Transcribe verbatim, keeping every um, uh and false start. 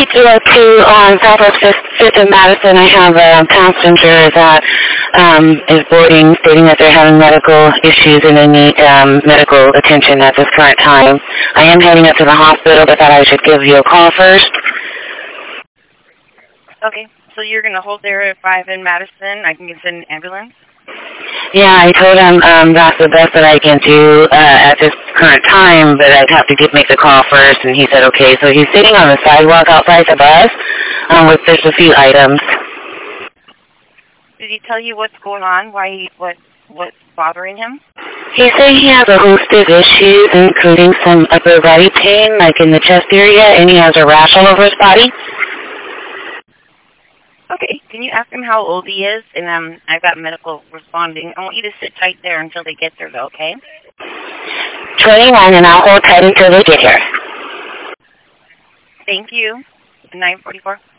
two oh two on Southwest fifth and Madison. I have a passenger that um, is boarding, stating that they're having medical issues and they need um, medical attention at this current time. I am heading up to the hospital, but thought I should give you a call first. Okay, so you're going to hold there at five in Madison. I can send an ambulance? Yeah, I told him um, that's the best that I can do uh, at this current time, but I'd have to get, make the call first, and he said okay. So he's sitting on the sidewalk outside the bus um, with just a few items. Did he tell you what's going on, why he, what, what's bothering him? He said he has a host of issues, including some upper body pain, like in the chest area, and he has a rash all over his body. Okay, can you ask him how old he is? And um, I've got medical responding. I want you to sit tight there until they get there, though, okay? twenty-one, and I'll hold tight until they get here. Thank you. nine forty-four.